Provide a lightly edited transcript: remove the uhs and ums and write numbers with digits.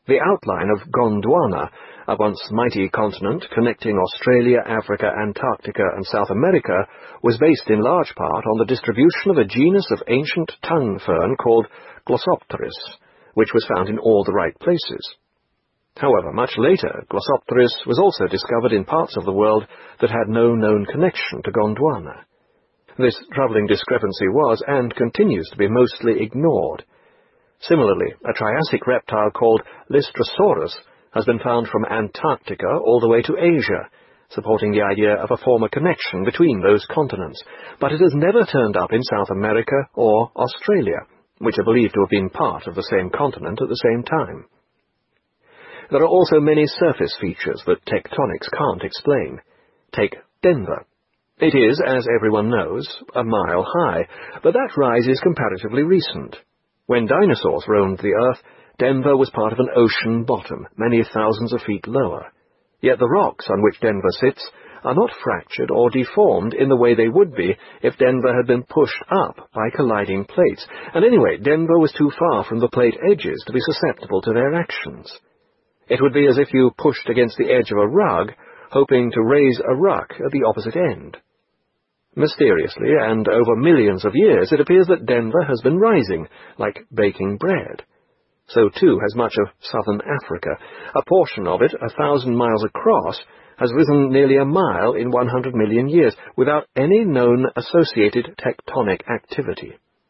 The outline of Gondwana, a once mighty continent connecting Australia, Africa, Antarctica, and South America, was based in large part on the distribution of a genus of ancient tongue fern called Glossopteris, which was found in all the right places. However, much later, Glossopteris was also discovered in parts of the world that had no known connection to Gondwana. This troubling discrepancy was, and continues to be, mostly ignored. Similarly, a Triassic reptile called Lystrosaurus has been found from Antarctica all the way to Asia, supporting the idea of a former connection between those continents, but it has never turned up in South America or Australia, which are believed to have been part of the same continent at the same time. There are also many surface features that tectonics can't explain. Take Denver. It is, as everyone knows, a mile high, but that rise is comparatively recent. When dinosaurs roamed the Earth, Denver was part of an ocean bottom, many thousands of feet lower. Yet the rocks on which Denver sits are not fractured or deformed in the way they would be if Denver had been pushed up by colliding plates, and anyway, Denver was too far from the plate edges to be susceptible to their actions. It would be as if you pushed against the edge of a rug, hoping to raise a ruck at the opposite end. Mysteriously, and over millions of years, it appears that Denver has been rising, like baking bread. So too has much of southern Africa. A portion of it, 1,000 miles across, has risen nearly a mile in 100 million years, without any known associated tectonic activity.